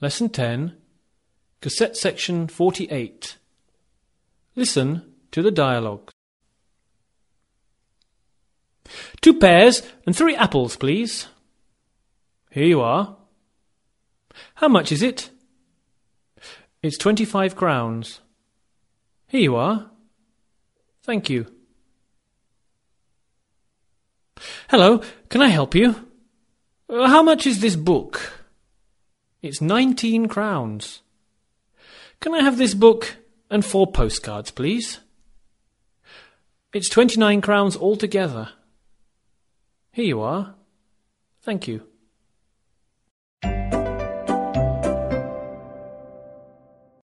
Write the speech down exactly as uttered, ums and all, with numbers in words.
Lesson ten, Cassette Section forty-eight. Listen to the dialogue. Two pears and three apples, please. Here you are. How much is it? It's twenty-five crowns. Here you are. Thank you. Hello, can I help you? Uh, how much is this book? It's nineteen crowns. Can I have this book and four postcards, please? It's twenty-nine crowns altogether. Here you are. Thank you.